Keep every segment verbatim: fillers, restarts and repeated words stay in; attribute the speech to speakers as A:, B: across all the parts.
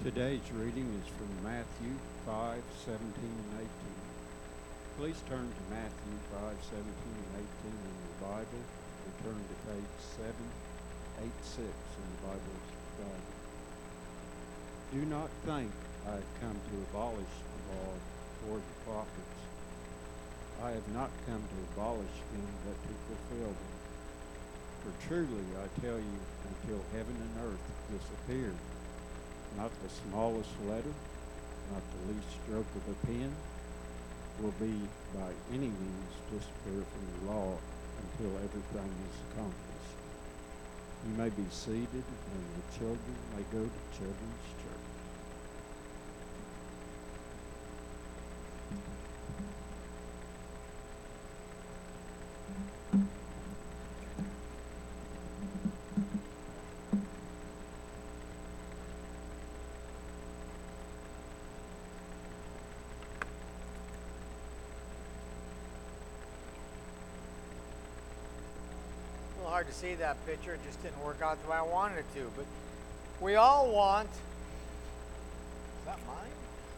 A: Today's reading is from Matthew five, seventeen and eighteen. Please turn to Matthew five, seventeen and eighteen in your Bible, or turn to page seven eighty-six in the Bible's Bible. Do not think I have come to abolish the law or the prophets. I have not come to abolish them, but to fulfill them. For truly I tell you, until heaven and earth disappear, not the smallest letter, not the least stroke of a pen, will be by any means disappear from the law until everything is accomplished. You may be seated, and the children may go to children's church.
B: Hard to see that picture. It just didn't work out the way I wanted it to. But we all want. Is that mine?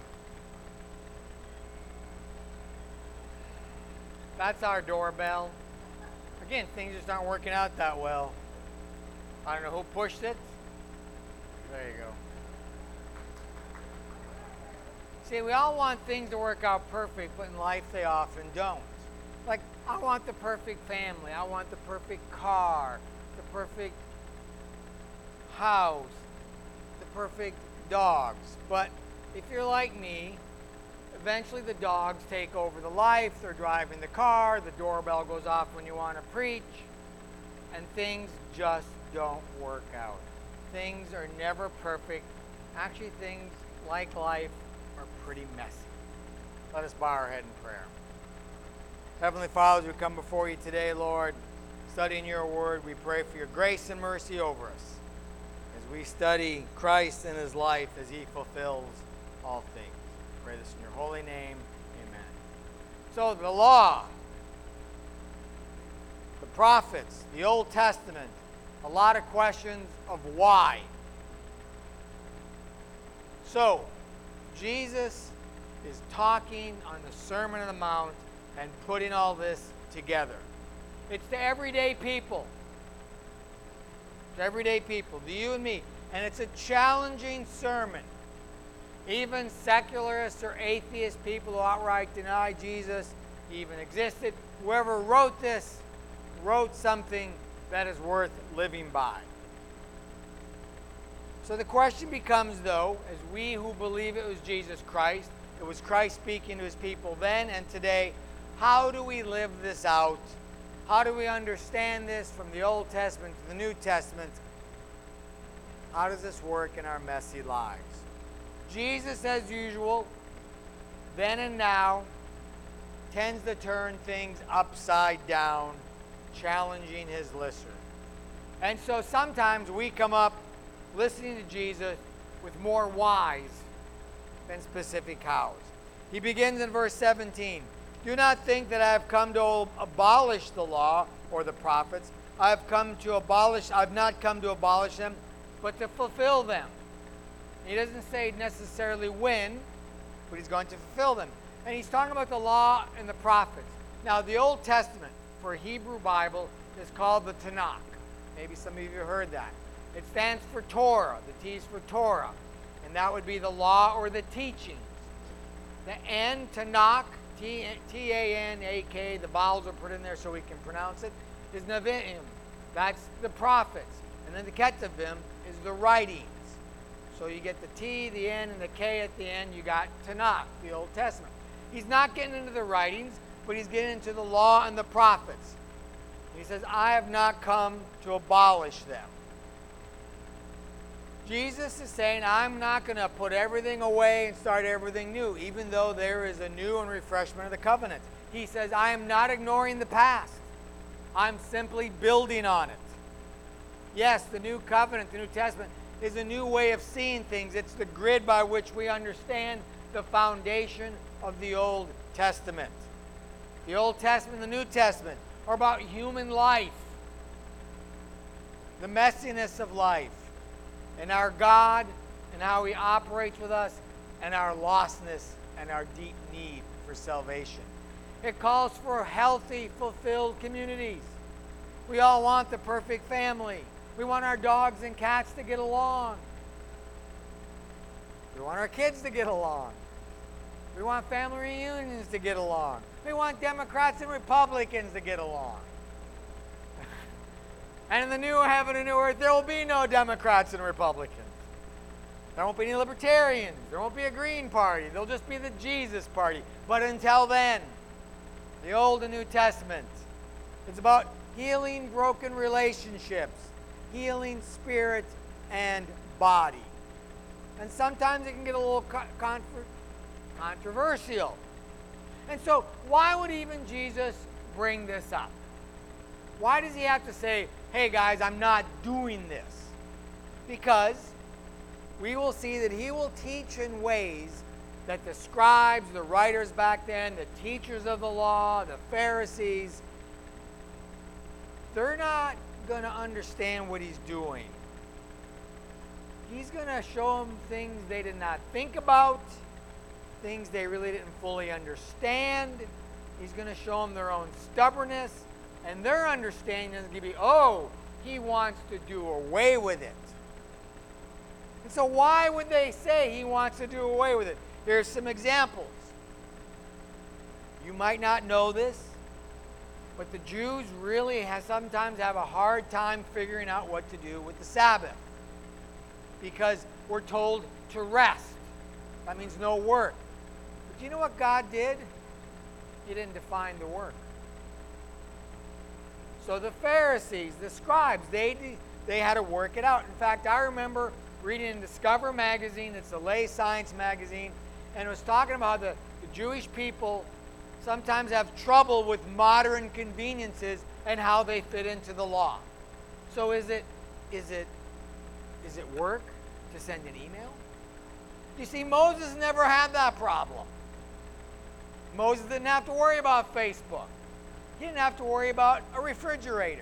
B: That's our doorbell. Again, things just aren't working out that well. I don't know who pushed it. There you go. See, we all want things to work out perfect, but in life they often don't. Like, I want the perfect family. I want the perfect car, the perfect house, the perfect dogs. But if you're like me, eventually the dogs take over the life. They're driving the car. The doorbell goes off when you want to preach. And things just don't work out. Things are never perfect. Actually, things like life are pretty messy. Let us bow our head in prayer. Heavenly Father, as we come before you today, Lord, studying your word, we pray for your grace and mercy over us as we study Christ and his life as he fulfills all things. We pray this in your holy name. Amen. So the law, the prophets, the Old Testament, a lot of questions of why. So, Jesus is talking on the Sermon on the Mount and putting all this together. It's to everyday people. To everyday people, to you and me. And it's a challenging sermon. Even secularists or atheist people who outright deny Jesus even existed, whoever wrote this wrote something that is worth living by. So the question becomes, though, as we who believe it was Jesus Christ, it was Christ speaking to his people then and today, how do we live this out? How do we understand this from the Old Testament to the New Testament? How does this work in our messy lives? Jesus, as usual, then and now, tends to turn things upside down, challenging his listener. And so sometimes we come up listening to Jesus with more whys than specific hows. He begins in verse seventeen. Do not think that I have come to abolish the law or the prophets. I have come to abolish, I've not come to abolish them, but to fulfill them. He doesn't say necessarily when, but he's going to fulfill them. And he's talking about the law and the prophets. Now, the Old Testament for a Hebrew Bible is called the Tanakh. Maybe some of you have heard that. It stands for Torah. The T is for Torah. And that would be the law or the teachings. The N, Tanakh, T A N A K, the vowels are put in there so we can pronounce it, is Nevi'im. That's the prophets. And then the Ketuvim is the writings. So you get the T, the N, and the K at the end. You got Tanakh, the Old Testament. He's not getting into the writings, but he's getting into the law and the prophets. He says, I have not come to abolish them. Jesus is saying, I'm not going to put everything away and start everything new, even though there is a new and refreshment of the covenant. He says, I am not ignoring the past. I'm simply building on it. Yes, the new covenant, the New Testament, is a new way of seeing things. It's the grid by which we understand the foundation of the Old Testament. The Old Testament and the New Testament are about human life, the messiness of life, and our God and how he operates with us and our lostness and our deep need for salvation. It calls for healthy, fulfilled communities. We all want the perfect family. We want our dogs and cats to get along. We want our kids to get along. We want family reunions to get along. We want Democrats and Republicans to get along. And in the new heaven and new earth, there will be no Democrats and Republicans. There won't be any libertarians. There won't be a Green Party. There'll just be the Jesus Party. But until then, the Old and New Testament, it's about healing broken relationships, healing spirit and body. And sometimes it can get a little con- controversial. And so, why would even Jesus bring this up? Why does he have to say, hey guys, I'm not doing this? Because we will see that he will teach in ways that the scribes, the writers back then, the teachers of the law, the Pharisees, they're not going to understand what he's doing. He's going to show them things they did not think about, things they really didn't fully understand. He's going to show them their own stubbornness, and their understanding is going to be, oh, he wants to do away with it. And so why would they say he wants to do away with it? Here's some examples. You might not know this, but the Jews really have, sometimes have a hard time figuring out what to do with the Sabbath. Because we're told to rest. That means no work. But do you know what God did? He didn't define the work. So the Pharisees, the scribes, they, they had to work it out. In fact, I remember reading in Discover magazine, it's a lay science magazine, and it was talking about the, the Jewish people sometimes have trouble with modern conveniences and how they fit into the law. So is it, is it, is it work to send an email? You see, Moses never had that problem. Moses didn't have to worry about Facebook. He didn't have to worry about a refrigerator.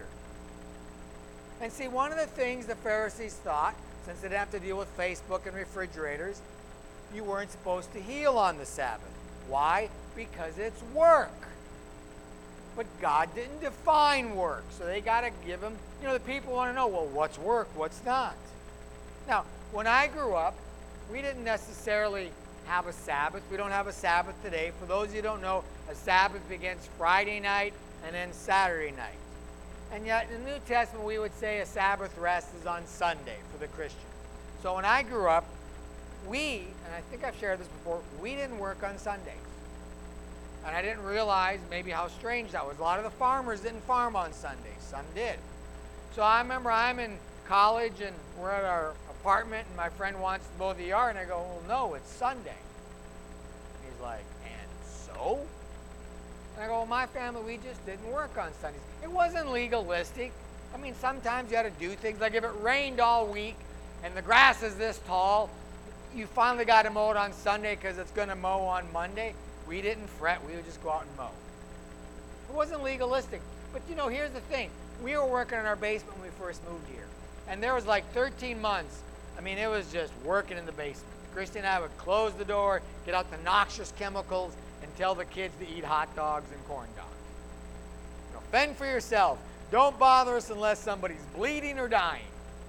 B: And see, one of the things the Pharisees thought, since they didn't have to deal with Facebook and refrigerators, you weren't supposed to heal on the Sabbath. Why? Because it's work. But God didn't define work, so they got to give them, you know, the people want to know, well, what's work, what's not? Now, when I grew up, we didn't necessarily have a Sabbath. We don't have a Sabbath today. For those of you who don't know, a Sabbath begins Friday night and then Saturday night. And yet, in the New Testament, we would say a Sabbath rest is on Sunday for the Christian. So when I grew up, we, and I think I've shared this before, we didn't work on Sundays. And I didn't realize maybe how strange that was. A lot of the farmers didn't farm on Sundays. Some did. So I remember I'm in college and we're at our apartment and my friend wants to mow the yard and I go, well, no, it's Sunday. He's like, and so? And I go, well, my family, we just didn't work on Sundays. It wasn't legalistic. I mean, sometimes you had to do things. Like if it rained all week and the grass is this tall, you finally got to mow it on Sunday because it's going to mow on Monday. We didn't fret. We would just go out and mow. It wasn't legalistic. But, you know, here's the thing. We were working in our basement when we first moved here. And there was like thirteen months. I mean, it was just working in the basement. Christy and I would close the door, get out the noxious chemicals, and tell the kids to eat hot dogs and corn dogs. You know, fend for yourself. Don't bother us unless somebody's bleeding or dying.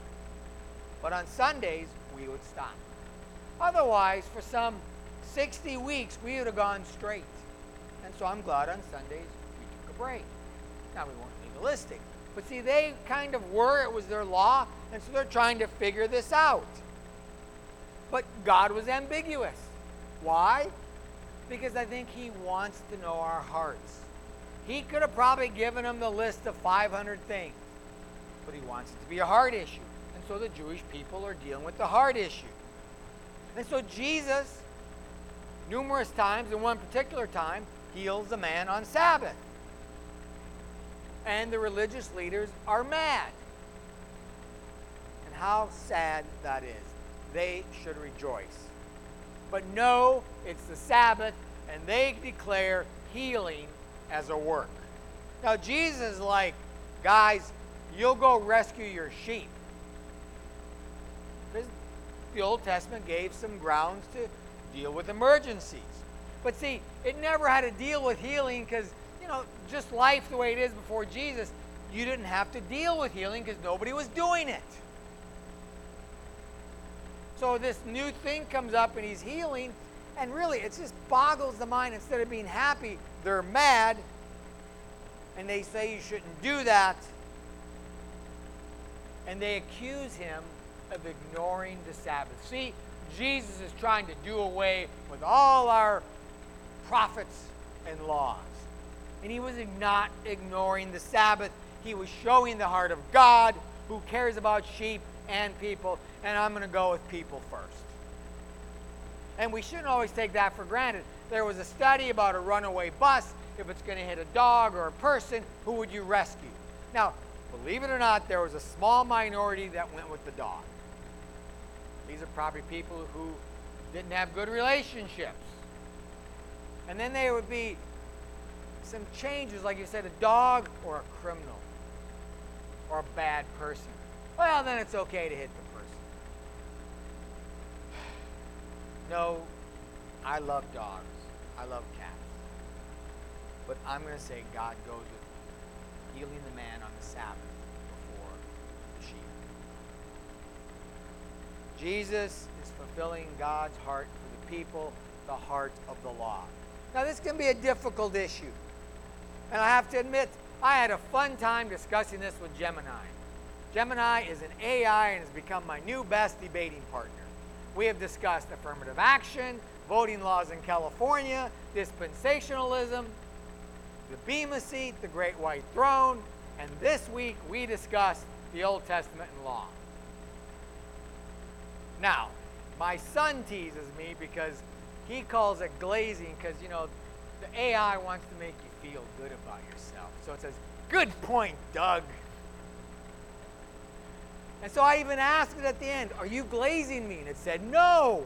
B: But on Sundays, we would stop. Otherwise, for some sixty weeks, we would have gone straight. And so I'm glad on Sundays we took a break. Now, we weren't legalistic. But see, they kind of were. It was their law. And so they're trying to figure this out. But God was ambiguous. Why? Because I think he wants to know our hearts. He could have probably given them the list of five hundred things. But he wants it to be a heart issue. And so the Jewish people are dealing with the heart issue. And so Jesus, numerous times, in one particular time, heals a man on Sabbath. And the religious leaders are mad. And how sad that is. They should rejoice. But no, it's the Sabbath, and they declare healing as a work. Now, Jesus is like, guys, you'll go rescue your sheep. Because the Old Testament gave some grounds to deal with emergencies. But see, it never had to deal with healing because, you know, just life the way it is before Jesus, you didn't have to deal with healing because nobody was doing it. So this new thing comes up and he's healing, and really it just boggles the mind. Instead of being happy, they're mad, and they say you shouldn't do that. And they accuse him of ignoring the Sabbath. See, Jesus is trying to do away with all our prophets and laws. And he was not ignoring the Sabbath. He was showing the heart of God, who cares about sheep and people. And I'm going to go with people first. And we shouldn't always take that for granted. There was a study about a runaway bus. If it's going to hit a dog or a person, who would you rescue? Now, believe it or not, there was a small minority that went with the dog. These are probably people who didn't have good relationships. And then there would be some changes, like you said, a dog or a criminal or a bad person. Well, then it's okay to hit the person. No, I love dogs. I love cats. But I'm going to say God goes with healing the man on the Sabbath before the sheep. Jesus is fulfilling God's heart for the people, the heart of the law. Now, this can be a difficult issue. And I have to admit, I had a fun time discussing this with Gemini. Gemini is an A I and has become my new best debating partner. We have discussed affirmative action, voting laws in California, dispensationalism, the Bema seat, the Great White Throne, and this week we discussed the Old Testament and law. Now, my son teases me because he calls it glazing because, you know, the A I wants to make you feel good about yourself. So it says, "Good point, Doug." And so I even asked it at the end, "Are you glazing me?" And it said, "No."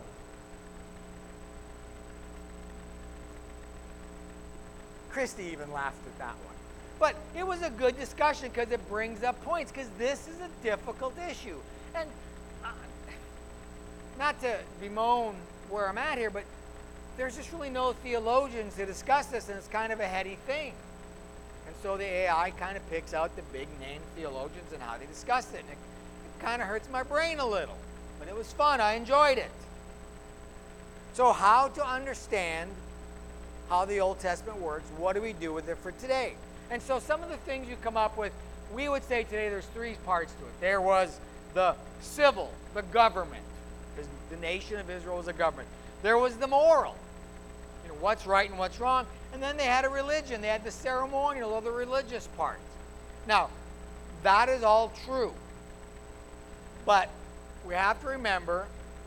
B: Christy even laughed at that one. But it was a good discussion because it brings up points, because this is a difficult issue. And uh, not to bemoan where I'm at here, but there's just really no theologians to discuss this, and it's kind of a heady thing. And so the A I kind of picks out the big name theologians and how they discuss it. And it, it kind of hurts my brain a little. But it was fun. I enjoyed it. So how to understand how the Old Testament works, what do we do with it for today? And so some of the things you come up with, we would say today there's three parts to it. There was the civil, the government, because the nation of Israel was a government. There was the moral, you know, what's right and what's wrong. And then they had a religion. They had the ceremonial or the religious part. Now, that is all true. But we have to remember,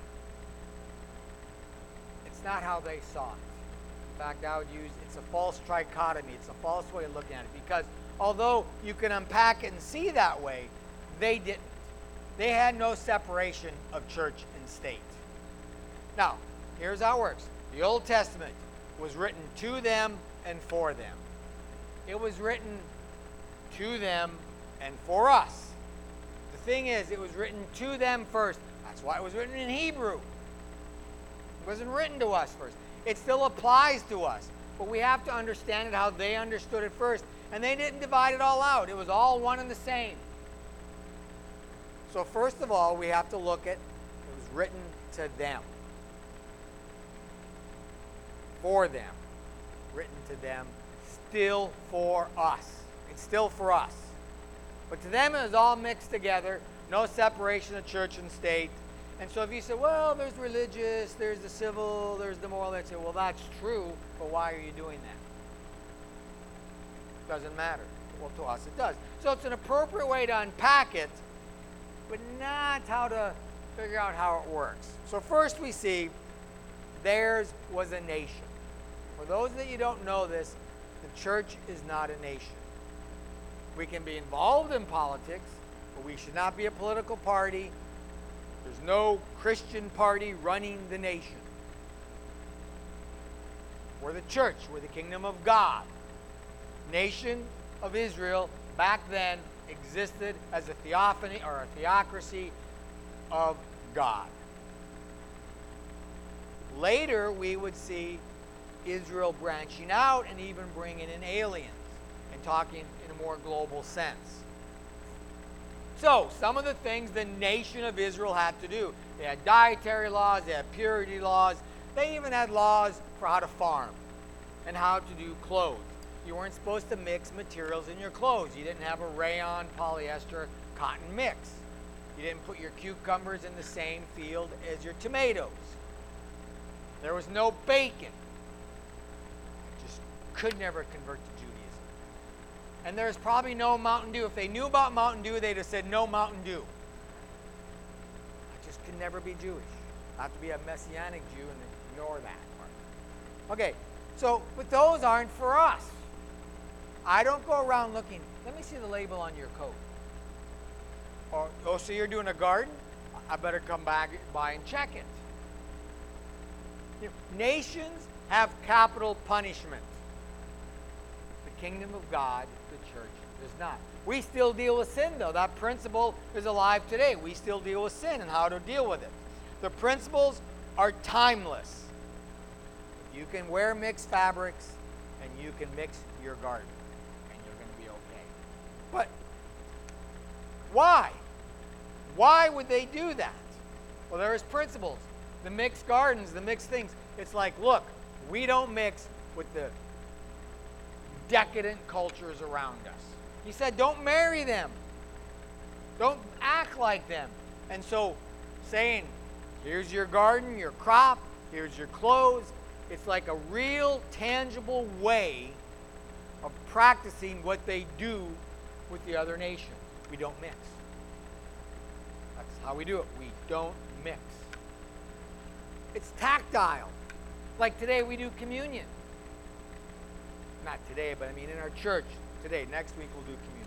B: it's not how they saw it. In fact, I would use, it's a false trichotomy. It's a false way of looking at it. Because although you can unpack it and see that way, they didn't. They had no separation of church and state. Now, here's how it works. The Old Testament was written to them and for them. It was written to them and for us. The thing is, it was written to them first. That's why it was written in Hebrew. It wasn't written to us first. It still applies to us. But we have to understand it how they understood it first. And they didn't divide it all out. It was all one and the same. So first of all, we have to look at, it was written to them. For them. Written to them. Still for us. It's still for us. But to them it was all mixed together. No separation of church and state. And so if you say, well, there's religious, there's the civil, there's the moral, they'd say, well, that's true, but why are you doing that? Doesn't matter. Well, to us it does. So it's an appropriate way to unpack it, but not how to figure out how it works. So first we see theirs was a nation. For those that you don't know this, the church is not a nation. We can be involved in politics, but we should not be a political party. There's no Christian party running the nation. We're the church. We're the kingdom of God. Nation of Israel back then existed as a theophany or a theocracy of God. Later, we would see Israel branching out and even bringing in aliens and talking in a more global sense. So, some of the things the nation of Israel had to do. They had dietary laws, they had purity laws, they even had laws for how to farm and how to do clothes. You weren't supposed to mix materials in your clothes. You didn't have a rayon, polyester, cotton mix. You didn't put your cucumbers in the same field as your tomatoes. There was no bacon. Just could never convert to Judaism. And there's probably no Mountain Dew. If they knew about Mountain Dew, they'd have said no Mountain Dew. I just could never be Jewish. I have to be a Messianic Jew and ignore that part. Okay, so, but those aren't for us. I don't go around looking, let me see the label on your coat. Or, oh, so you're doing a garden? I better come back by and check it. You know, nations have capital punishment. The kingdom of God, the church, does not. We still deal with sin, though. That principle is alive today. We still deal with sin and how to deal with it. The principles are timeless. You can wear mixed fabrics, and you can mix your garden, and you're going to be okay. But why? Why would they do that? Well, there's principles. The mixed gardens, the mixed things. It's like, look, we don't mix with the decadent cultures around us. He said, don't marry them. Don't act like them. And so, saying, here's your garden, your crop, here's your clothes. It's like a real, tangible way of practicing what they do with the other nations. We don't mix. That's how we do it. We don't mix. It's tactile. Like today we do communion. Not today, but I mean in our church today. Next week we'll do communion.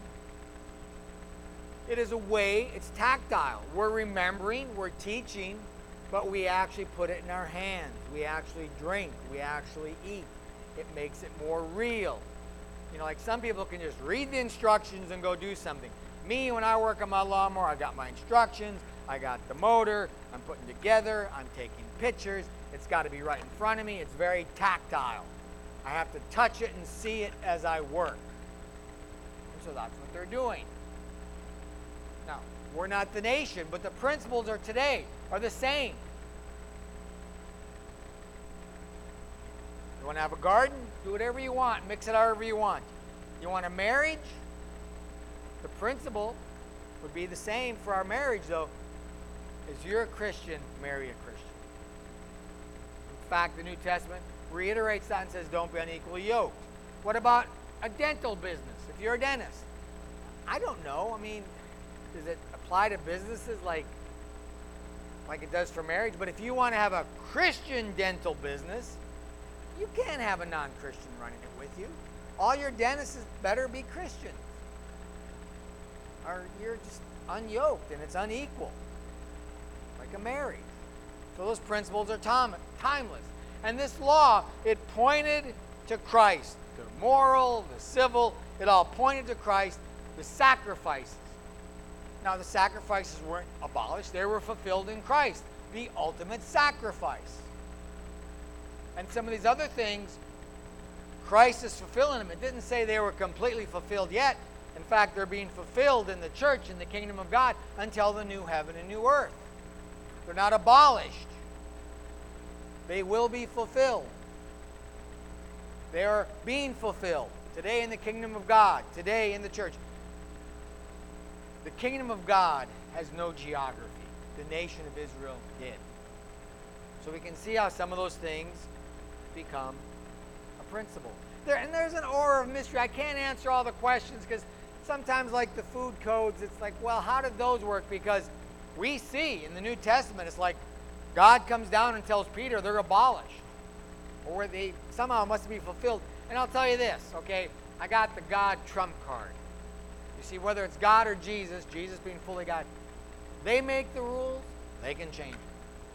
B: It is a way, it's tactile. We're remembering, we're teaching, but we actually put it in our hands. We actually drink. We actually eat. It makes it more real. You know, like some people can just read the instructions and go do something. Me, when I work on my lawnmower, I got my instructions. I got the motor. I'm putting together. I'm taking pictures. It's got to be right in front of me. It's very tactile. I have to touch it and see it as I work. And so that's what they're doing. Now, we're not the nation, but the principles are today are the same. You want to have a garden? Do whatever you want. Mix it however you want. You want a marriage? The principle would be the same for our marriage, though. As you're a Christian, marry a Christian. In fact, the New Testament reiterates that and says, don't be unequally yoked. What about a dental business? If you're a dentist, I don't know. I mean, does it apply to businesses like like it does for marriage? But if you want to have a Christian dental business, you can't have a non-Christian running it with you. All your dentists better be Christians, or you're just unyoked and it's unequal, like a marriage. So those principles are time, timeless. And this law, it pointed to Christ. The moral, the civil, it all pointed to Christ. The sacrifices. Now, the sacrifices weren't abolished. They were fulfilled in Christ, the ultimate sacrifice. And some of these other things, Christ is fulfilling them. It didn't say they were completely fulfilled yet. In fact, they're being fulfilled in the church, in the kingdom of God, until the new heaven and new earth. They're not abolished. They will be fulfilled. They are being fulfilled today in the kingdom of God, today in the church. The kingdom of God has no geography. The nation of Israel did. So we can see how some of those things become a principle. There, and there's an aura of mystery. I can't answer all the questions because sometimes, like the food codes, it's like, well, how did those work? Because we see in the New Testament, it's like God comes down and tells Peter they're abolished. Or they somehow must be fulfilled. And I'll tell you this, okay? I got the God trump card. You see, whether it's God or Jesus, Jesus being fully God, they make the rules, they can change them.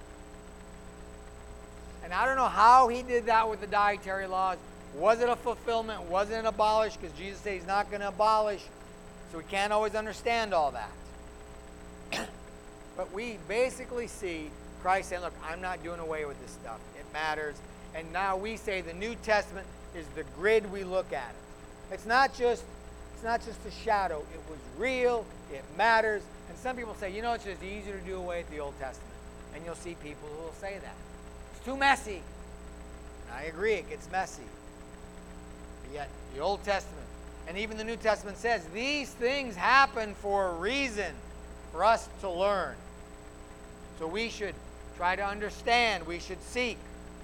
B: And I don't know how he did that with the dietary laws. Was it a fulfillment? Was it abolished? Because Jesus said he's not going to abolish, so we can't always understand all that. But we basically see Christ saying, look, I'm not doing away with this stuff. It matters. And now we say the New Testament is the grid we look at it. It's not just it's not just a shadow. It was real. It matters. And some people say, you know, it's just easier to do away with the Old Testament. And you'll see people who will say that. It's too messy. And I agree, it gets messy. But yet, the Old Testament, and even the New Testament says, these things happen for a reason, for us to learn. So we should try to understand. We should seek.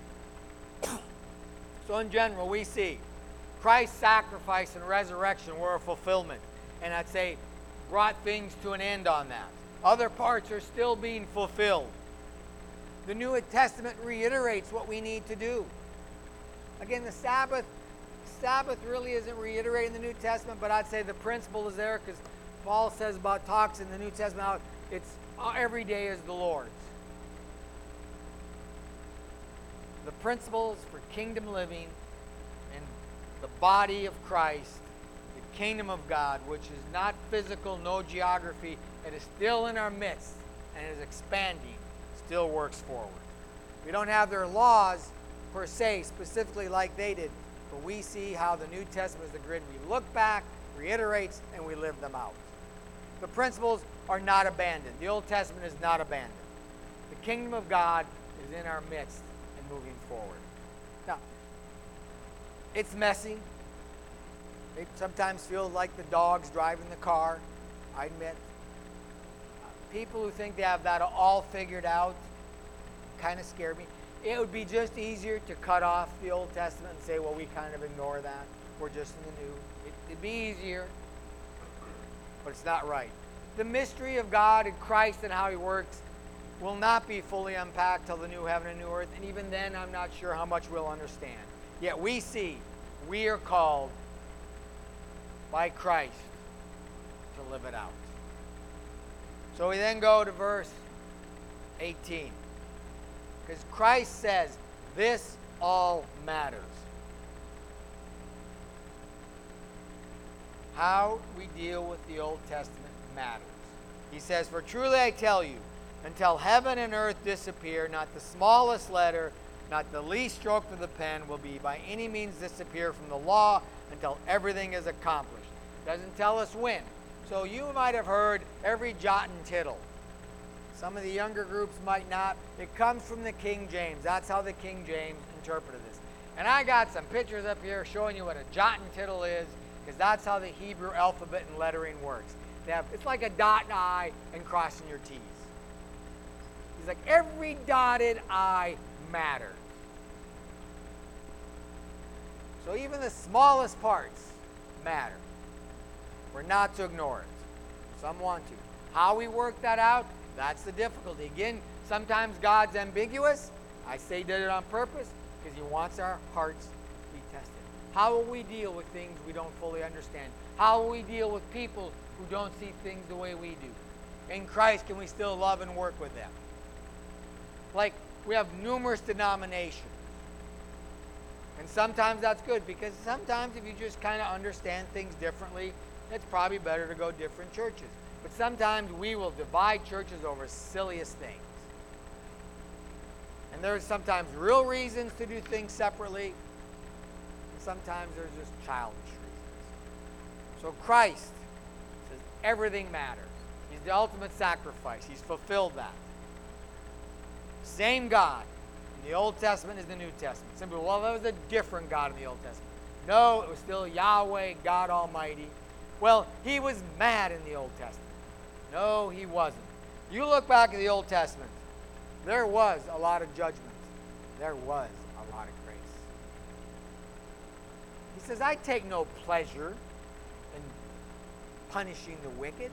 B: So in general, we see Christ's sacrifice and resurrection were a fulfillment. And I'd say brought things to an end on that. Other parts are still being fulfilled. The New Testament reiterates what we need to do. Again, the Sabbath, Sabbath really isn't reiterated in the New Testament, but I'd say the principle is there because Paul says about talks in the New Testament how it's every day is the Lord's. The principles for kingdom living and the body of Christ, the kingdom of God, which is not physical, no geography, it is still in our midst and is expanding, still works forward. We don't have their laws per se, specifically like they did, but we see how the New Testament is the grid. We look back, reiterates, and we live them out. The principles are not abandoned. The Old Testament is not abandoned. The kingdom of God is in our midst and moving forward. Now, it's messy. It sometimes feels like the dog's driving the car, I admit. People who think they have that all figured out kind of scare me. It would be just easier to cut off the Old Testament and say, well, we kind of ignore that. We're just in the New. It, it'd be easier, but it's not right. The mystery of God and Christ and how He works will not be fully unpacked till the new heaven and new earth, and even then I'm not sure how much we'll understand. Yet we see we are called by Christ to live it out. So we then go to verse eighteen. Because Christ says, this all matters. How we deal with the Old Testament matters. He says, for truly I tell you, until heaven and earth disappear, not the smallest letter, not the least stroke of the pen will be by any means disappear from the law until everything is accomplished. Doesn't tell us when. So you might have heard every jot and tittle. Some of the younger groups might not. It comes from the King James. That's how the King James interpreted this. And I got some pictures up here showing you what a jot and tittle is, because that's how the Hebrew alphabet and lettering works. They have, it's like a dot and I and crossing your T's. He's like, every dotted I matters. So even the smallest parts matter. We're not to ignore it. Some want to. How we work that out, that's the difficulty. Again, sometimes God's ambiguous. I say He did it on purpose because He wants our hearts to be tested. How will we deal with things we don't fully understand? How will we deal with people who don't see things the way we do? In Christ, can we still love and work with them? Like, we have numerous denominations. And sometimes that's good, because sometimes if you just kind of understand things differently, it's probably better to go different churches. But sometimes we will divide churches over silliest things. And there's sometimes real reasons to do things separately. And sometimes there's just childish reasons. So Christ says everything matters. He's the ultimate sacrifice. He's fulfilled that. Same God in the Old Testament as the New Testament. Simply, well, that was a different God in the Old Testament. No, it was still Yahweh, God Almighty. Well, He was mad in the Old Testament. No, He wasn't. You look back at the Old Testament, there was a lot of judgment. There was a lot of grace. He says, I take no pleasure in punishing the wicked.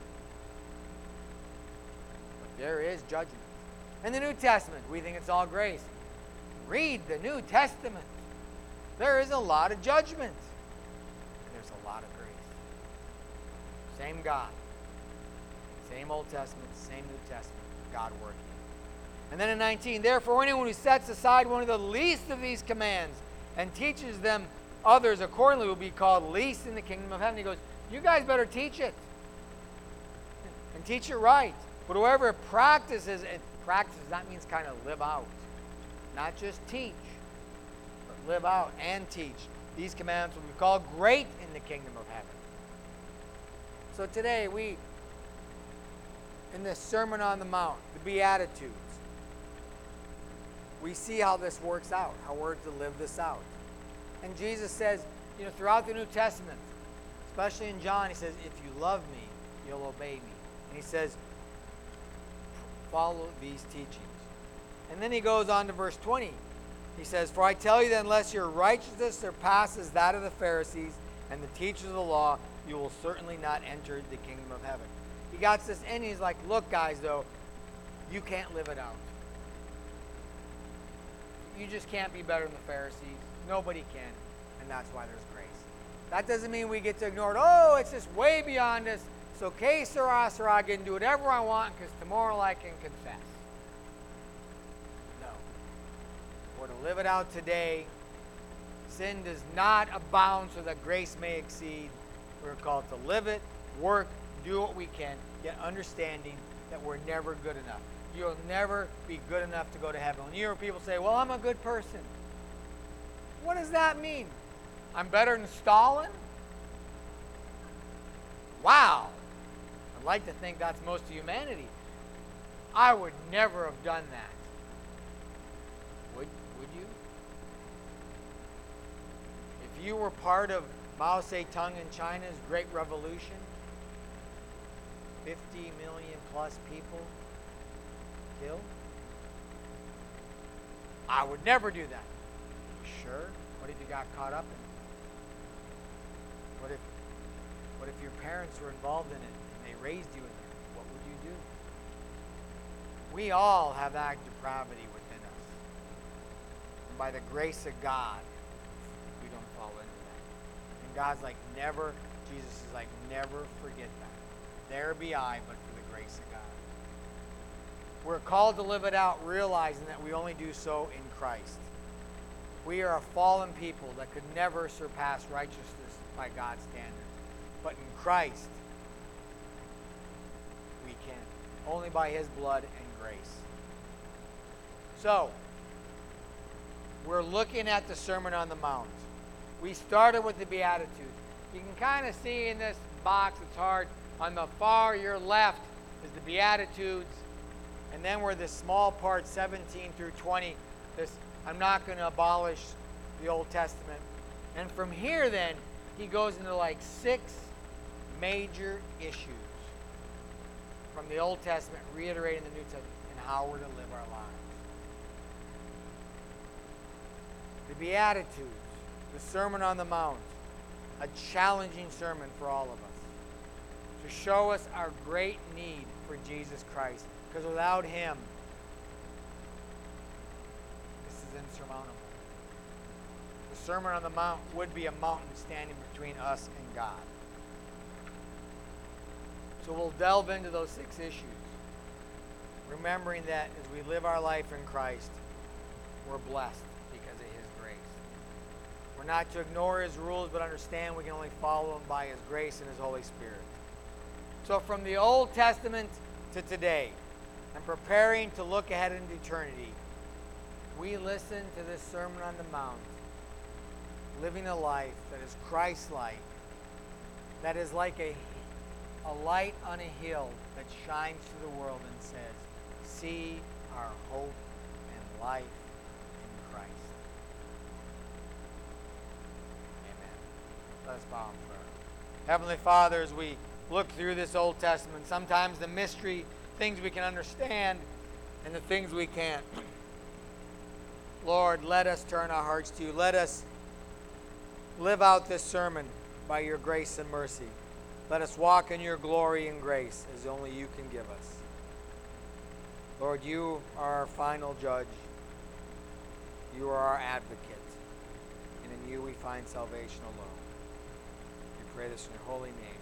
B: But there is judgment. In the New Testament, we think it's all grace. Read the New Testament. There is a lot of judgment. And there's a lot of grace. Same God. Same Old Testament, same New Testament, God working. And then in nineteen, therefore anyone who sets aside one of the least of these commands and teaches them others accordingly will be called least in the kingdom of heaven. He goes, you guys better teach it. And teach it right. But whoever practices and practices, that means kind of live out. Not just teach, but live out and teach. These commandments will be called great in the kingdom of heaven. So today we, in this Sermon on the Mount, the Beatitudes, we see how this works out, how we're to live this out. And Jesus says, you know, throughout the New Testament, especially in John, he says, if you love me, you'll obey me. And he says, follow these teachings. And then he goes on to verse twenty. He says, for I tell you that unless your righteousness surpasses that of the Pharisees and the teachers of the law, you will certainly not enter the kingdom of heaven. He got to this end, he's like, look guys, though, you can't live it out. You just can't be better than the Pharisees. Nobody can. And that's why there's grace. That doesn't mean we get to ignore it. Oh, it's just way beyond us. It's okay, sirrah, sirrah, I can do whatever I want because tomorrow I can confess. No. We're to live it out today. Sin does not abound so that grace may exceed. We're called to live it, work, do what we can, yet understanding that we're never good enough. You'll never be good enough to go to heaven. When you hear people say, well, I'm a good person. What does that mean? I'm better than Stalin? Wow. I'd like to think that's most of humanity. I would never have done that. Would, would you? If you were part of Mao Zedong in China's Great Revolution, fifty million plus people killed, I would never do that. Sure? What if you got caught up in it? What if, what if your parents were involved in it and they raised you in it? What would you do? We all have that depravity within us. And by the grace of God, we don't fall into that. And God's like, never, Jesus is like, never forget that. There be I, but for the grace of God. We're called to live it out, realizing that we only do so in Christ. We are a fallen people that could never surpass righteousness by God's standards. But in Christ, we can. Only by His blood and grace. So, we're looking at the Sermon on the Mount. We started with the Beatitudes. You can kind of see in this box, it's hard, on the far your left is the Beatitudes. And then we're this small part, seventeen through twenty, this, I'm not going to abolish the Old Testament. And from here then, he goes into like six major issues from the Old Testament, reiterating the New Testament, and how we're to live our lives. The Beatitudes, the Sermon on the Mount, a challenging sermon for all of us, to show us our great need for Jesus Christ. Because without Him, this is insurmountable. The Sermon on the Mount would be a mountain standing between us and God. So we'll delve into those six issues, remembering that as we live our life in Christ, we're blessed because of His grace. We're not to ignore His rules, but understand we can only follow Him by His grace and His Holy Spirit. So from the Old Testament to today, and preparing to look ahead into eternity, we listen to this Sermon on the Mount, living a life that is Christ-like, that is like a, a light on a hill that shines to the world and says, see our hope and life in Christ. Amen. Let us bow in prayer. Heavenly Father, as we look through this Old Testament, sometimes the mystery, things we can understand, and the things we can't. Lord, let us turn our hearts to You. Let us live out this sermon by Your grace and mercy. Let us walk in Your glory and grace as only You can give us. Lord, You are our final judge. You are our advocate. And in You we find salvation alone. We pray this in Your holy name.